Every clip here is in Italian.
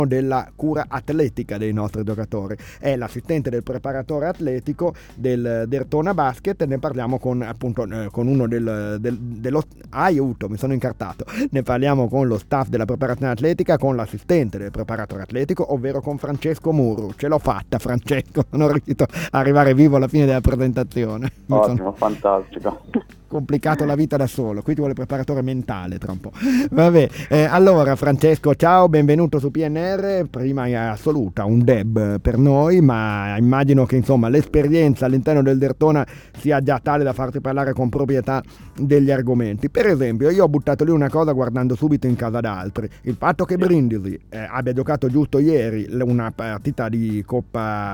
della cura atletica dei nostri giocatori. È l'assistente del preparatore atletico del Derthona Basket. Ne parliamo con appunto con uno dello aiuto, mi sono incartato. Ne parliamo con lo staff della preparazione atletica, con l'assistente del preparatore atletico, ovvero con Francesco Murru. Ce l'ho fatta, Francesco, sono riuscito a arrivare vivo alla fine della presentazione. Ottimo, fantastico. Complicato la vita da solo, qui ti vuole preparatore mentale tra un po'. Vabbè, allora Francesco, ciao, benvenuto su PNR. Prima in assoluta un deb per noi, ma immagino che insomma l'esperienza all'interno del Derthona sia già tale da farti parlare con proprietà degli argomenti. Per esempio, io ho buttato lì una cosa guardando subito in casa d'altri: il fatto che Brindisi abbia giocato giusto ieri una partita di Coppa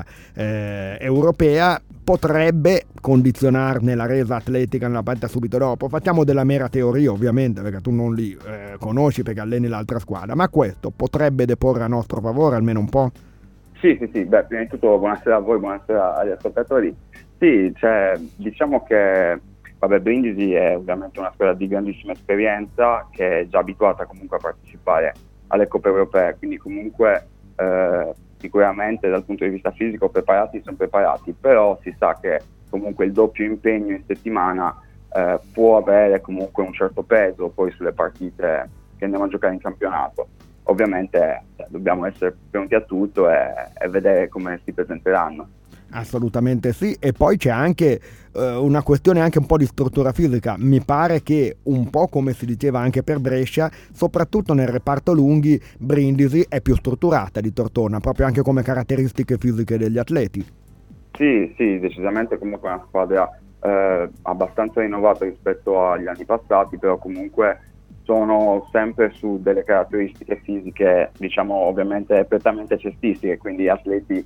Europea potrebbe condizionarne la resa atletica nella partita subito dopo. Facciamo della mera teoria, ovviamente, perché tu non li conosci perché alleni l'altra squadra, ma questo potrebbe deporre a nostro favore almeno un po'? Sì. Beh, prima di tutto buonasera a voi, buonasera agli ascoltatori. Sì, cioè, diciamo che Brindisi è ovviamente una squadra di grandissima esperienza che è già abituata comunque a partecipare alle Coppe Europee, quindi comunque sicuramente dal punto di vista fisico sono preparati, però si sa che comunque il doppio impegno in settimana può avere comunque un certo peso poi sulle partite che andiamo a giocare in campionato. Ovviamente dobbiamo essere pronti a tutto e vedere come si presenteranno. Assolutamente sì, e poi c'è anche una questione anche un po' di struttura fisica. Mi pare che un po' come si diceva anche per Brescia, soprattutto nel reparto lunghi, Brindisi è più strutturata di Tortona, proprio anche come caratteristiche fisiche degli atleti. Sì, decisamente comunque una squadra abbastanza rinnovata rispetto agli anni passati, però comunque sono sempre su delle caratteristiche fisiche, diciamo ovviamente prettamente cestistiche, quindi atleti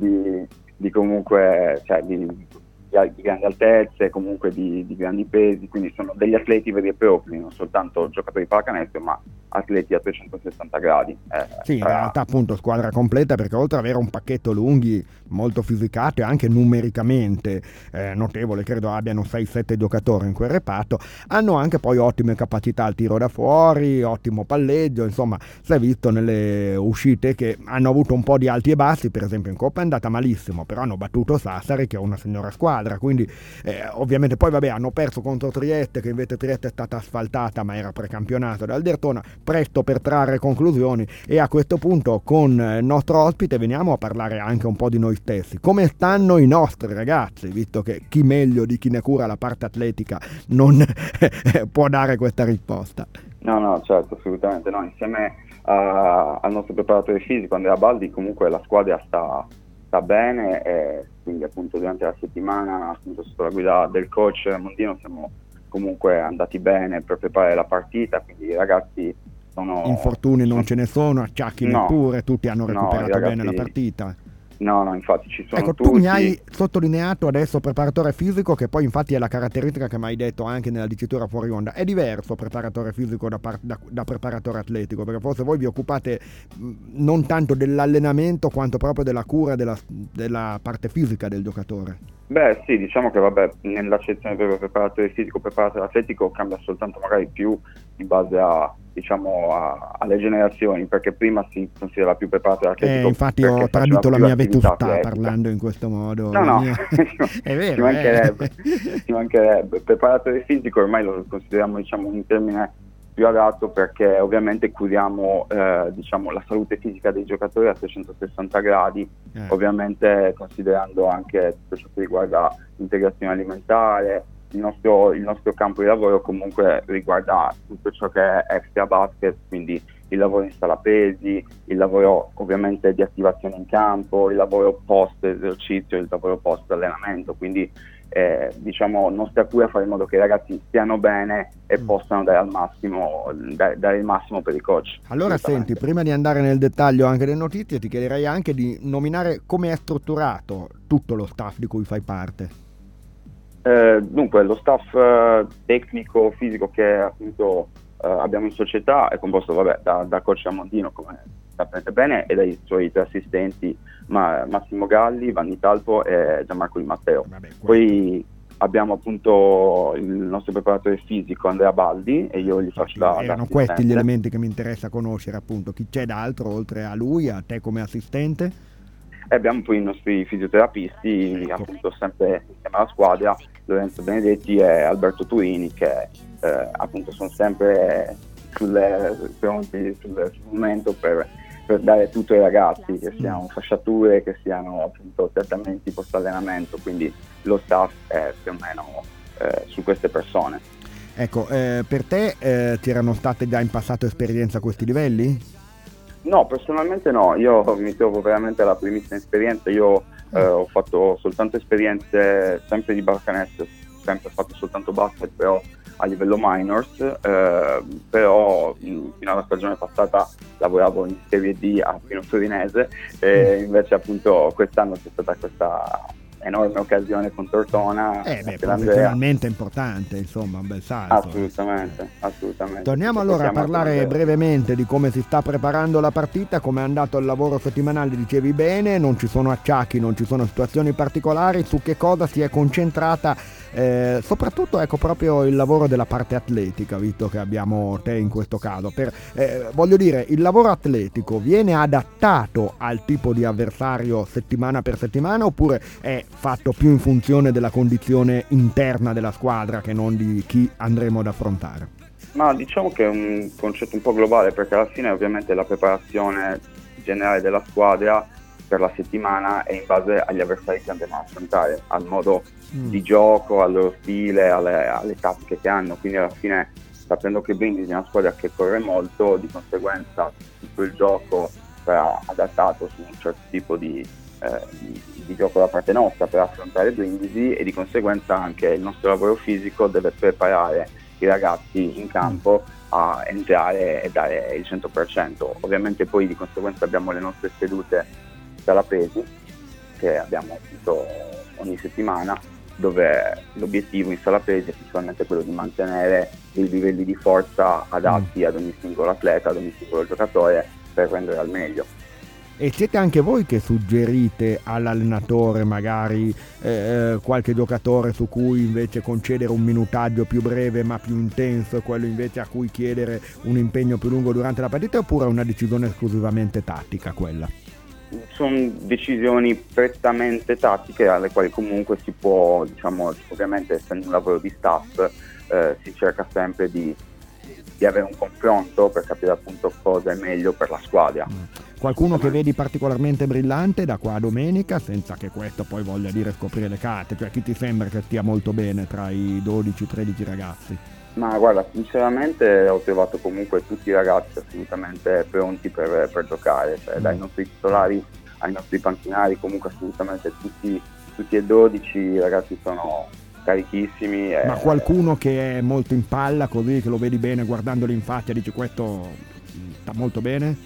di comunque, cioè di grandi altezze, comunque di grandi pesi, quindi sono degli atleti veri e propri, non soltanto giocatori di pallacanestro, ma atleti a 360 gradi. Sì, in realtà appunto squadra completa, perché oltre ad avere un pacchetto lunghi molto fisicato e anche numericamente notevole, credo abbiano 6-7 giocatori in quel reparto, hanno anche poi ottime capacità al tiro da fuori, ottimo palleggio, insomma si è visto nelle uscite che hanno avuto un po' di alti e bassi. Per esempio in Coppa è andata malissimo, però hanno battuto Sassari che è una signora squadra, quindi ovviamente poi hanno perso contro Trieste, che invece Trieste è stata asfaltata ma era precampionato dal Derthona, presto per trarre conclusioni. E a questo punto con il nostro ospite veniamo a parlare anche un po' di noi stessi. Come stanno i nostri ragazzi, visto che chi meglio di chi ne cura la parte atletica non può dare questa risposta? No, certo, assolutamente no. Insieme al nostro preparatore fisico Andrea Baldi comunque la squadra sta bene, e quindi appunto durante la settimana appunto sotto la guida del coach Mondino siamo comunque andati bene per preparare la partita, quindi i ragazzi infortuni non ce ne sono, acciacchi neppure, tutti hanno recuperato ragazzi, bene la partita. No, infatti ci sono ecco, tutti. Tu mi hai sottolineato adesso preparatore fisico, che poi infatti è la caratteristica che mi hai detto anche nella dicitura fuori onda. È diverso preparatore fisico da preparatore atletico, perché forse voi vi occupate non tanto dell'allenamento quanto proprio della cura della parte fisica del giocatore. Beh sì, diciamo che nell'accezione per preparatore fisico, preparatore atletico cambia soltanto magari più in base alle generazioni, perché prima si considera più preparatore atletico. Infatti ho tradito la mia vetustà parlando in questo modo. No, è vero. Ci mancherebbe. Preparatore fisico ormai lo consideriamo un termine più adatto, perché ovviamente curiamo la salute fisica dei giocatori a 360 gradi, ovviamente considerando anche tutto ciò che riguarda l'integrazione alimentare. Il nostro campo di lavoro comunque riguarda tutto ciò che è extra basket, quindi il lavoro in sala pesi, il lavoro ovviamente di attivazione in campo, il lavoro post esercizio, il lavoro post allenamento, quindi nostra cura è fare in modo che i ragazzi stiano bene e possano dare il massimo per i coach. Allora senti, prima di andare nel dettaglio anche delle notizie, ti chiederei anche di nominare come è strutturato tutto lo staff di cui fai parte. Dunque lo staff tecnico fisico che appunto abbiamo in società è composto da coach Amondino, come sapete bene, e dai suoi 3 assistenti Massimo Galli, Vanni Talpo e Gianmarco Di Matteo. Poi abbiamo appunto il nostro preparatore fisico Andrea Baldi e io gli faccio da erano questi gli elementi che mi interessa conoscere, appunto. Chi c'è d'altro oltre a lui, a te come assistente? E abbiamo poi i nostri fisioterapisti, Ecco. appunto sempre insieme alla squadra, Lorenzo Benedetti e Alberto Turini, che appunto sono sempre pronti sul momento per dare tutto ai ragazzi, che siano fasciature, che siano appunto trattamenti post allenamento, quindi lo staff è più o meno su queste persone. Ecco, per te ti erano state già in passato esperienze a questi livelli? No, personalmente no, io mi trovo veramente alla primissima esperienza, io ho fatto soltanto esperienze sempre di pallacanestro, sempre fatto soltanto basket, però a livello minors, però fino alla stagione passata lavoravo in Serie D a Pino Torinese e invece appunto quest'anno c'è stata questa enorme occasione con Tortona. Professionalmente importante, insomma, un bel salto. Assolutamente. Torniamo allora a parlare brevemente di come si sta preparando la partita, come è andato il lavoro settimanale, dicevi bene, non ci sono acciacchi, non ci sono situazioni particolari, su che cosa si è concentrata, soprattutto ecco proprio il lavoro della parte atletica, visto che abbiamo te in questo caso. Voglio dire, il lavoro atletico viene adattato al tipo di avversario settimana per settimana oppure è fatto più in funzione della condizione interna della squadra che non di chi andremo ad affrontare? Ma diciamo che è un concetto un po' globale, perché alla fine ovviamente la preparazione generale della squadra per la settimana è in base agli avversari che andremo a affrontare, al modo di gioco, al loro stile, alle tattiche che hanno, quindi alla fine sapendo che Brindisi è una squadra che corre molto, di conseguenza tutto il gioco sarà adattato su un certo tipo di gioco da parte nostra per affrontare Brindisi, e di conseguenza anche il nostro lavoro fisico deve preparare i ragazzi in campo a entrare e dare il 100%. Ovviamente poi di conseguenza abbiamo le nostre sedute sala pesi che abbiamo appunto ogni settimana, dove l'obiettivo in sala pesi è principalmente quello di mantenere dei livelli di forza adatti ad ogni singolo atleta, ad ogni singolo giocatore, per rendere al meglio. E siete anche voi che suggerite all'allenatore magari qualche giocatore su cui invece concedere un minutaggio più breve ma più intenso e quello invece a cui chiedere un impegno più lungo durante la partita, oppure è una decisione esclusivamente tattica quella? Sono decisioni prettamente tattiche alle quali comunque si può, diciamo, ovviamente essendo un lavoro di staff, si cerca sempre di avere un confronto per capire appunto cosa è meglio per la squadra. Qualcuno che vedi particolarmente brillante da qua a domenica, senza che questo poi voglia dire scoprire le carte, cioè chi ti sembra che stia molto bene tra i 12-13 ragazzi? Ma guarda, sinceramente ho trovato comunque tutti i ragazzi assolutamente pronti per giocare, cioè, dai nostri titolari ai nostri panchinari, comunque assolutamente tutti e 12 i ragazzi sono carichissimi. Ma qualcuno che è molto in palla, così che lo vedi bene guardandolo in faccia, dici questo sta molto bene?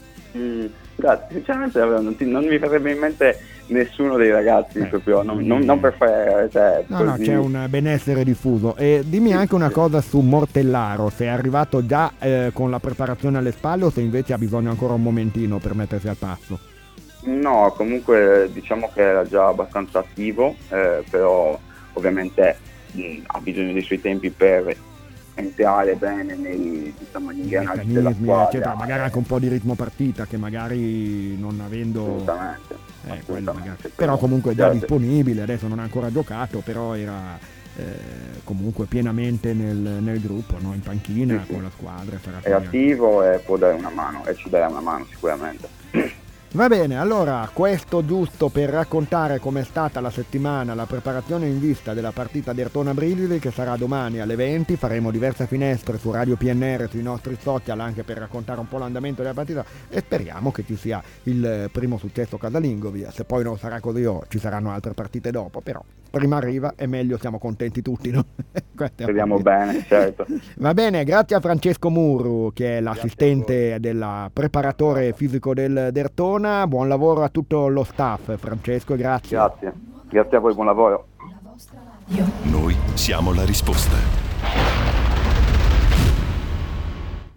Grazie, sinceramente non mi verrebbe in mente nessuno dei ragazzi, proprio non per fare, cioè, no, c'è un benessere diffuso. E dimmi anche una cosa su Mortellaro, se è arrivato già con la preparazione alle spalle o se invece ha bisogno ancora un momentino per mettersi al passo. No, comunque diciamo che era già abbastanza attivo, però ovviamente ha bisogno dei suoi tempi per entrare bene negli ingranaggi della squadra, eccetera, magari anche un po' di ritmo partita che magari non avendo assolutamente. Però comunque è già disponibile, adesso non ha ancora giocato, però era comunque pienamente nel gruppo, no? In panchina con la squadra, è attivo e può dare una mano, e ci darà una mano sicuramente. Va bene, allora questo giusto per raccontare com'è stata la settimana, la preparazione in vista della partita Derthona-Brindisi che sarà domani alle 20, faremo diverse finestre su Radio PNR, sui nostri social anche per raccontare un po' l'andamento della partita e speriamo che ci sia il primo successo casalingo, via. Se poi non sarà così ci saranno altre partite dopo, però prima arriva e meglio, siamo contenti tutti, no? Speriamo bene, certo. Va bene, grazie a Francesco Murru che è l'assistente del preparatore fisico del Derthona, buon lavoro a tutto lo staff, Francesco, grazie. Grazie a voi, buon lavoro. Noi siamo la risposta.